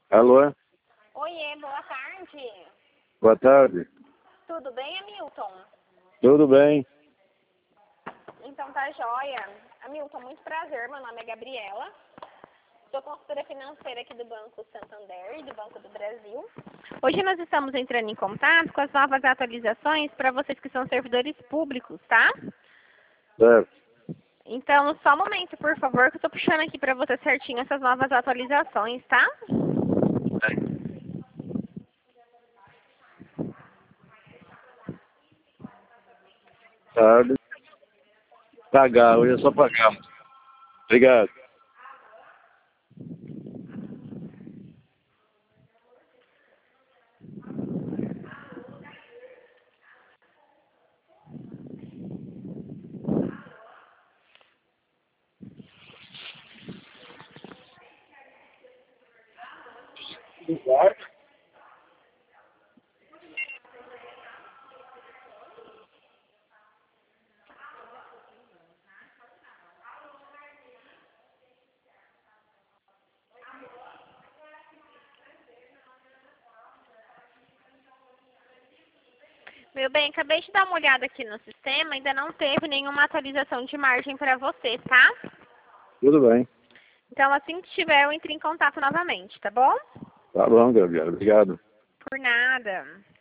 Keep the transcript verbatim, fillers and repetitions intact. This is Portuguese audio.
Alô? Oiê, boa tarde. Boa tarde. Tudo bem, Hamilton? Tudo bem? Então tá joia. Hamilton, muito prazer. Meu nome é Gabriela. Sou consultora financeira aqui do Banco Santander e do Banco do Brasil. Hoje nós estamos entrando em contato com as novas atualizações para vocês que são servidores públicos, tá? Certo. Então, só um momento, por favor, que eu tô puxando aqui para você certinho essas novas atualizações, tá? Tarde. Pagar, hoje é só pagar. Obrigado. Meu bem, acabei de dar uma olhada aqui no sistema, ainda não teve nenhuma atualização de margem para você, tá? Tudo bem. Então, assim que tiver, eu entro em contato novamente, tá bom? Tá bom, Gabriela. Obrigado. Por nada.